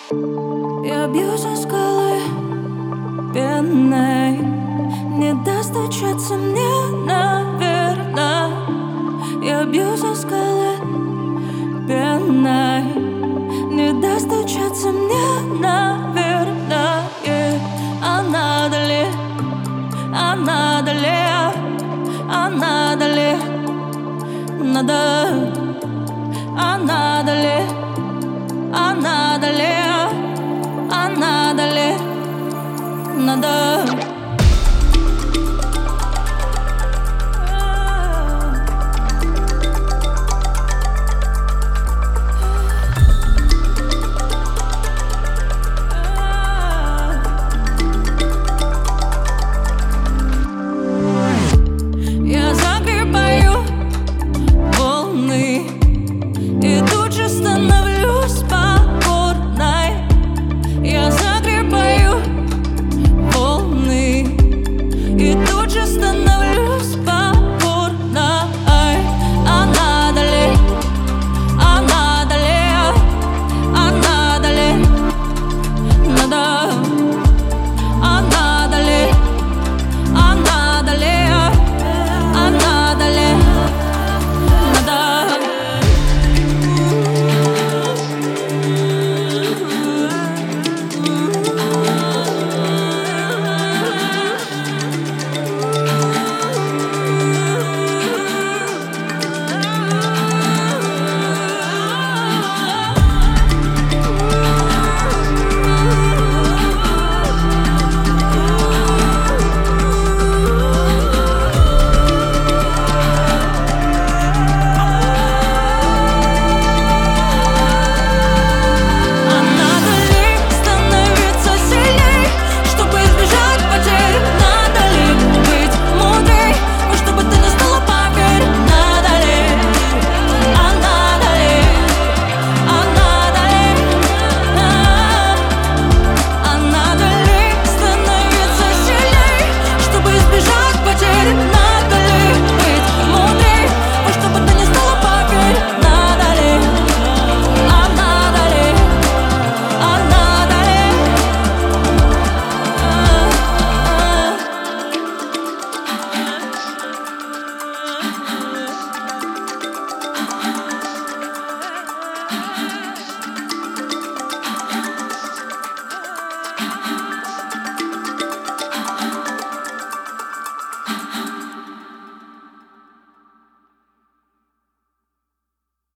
Я бьюсь о скалы пеной, не достучаться мне, наверное. Я бьюсь о скалы пеной, не достучаться мне, наверное. А надо ли, а надо ли, а надо ли, надо, а надо ли, а надо ли, а надо ли, надо.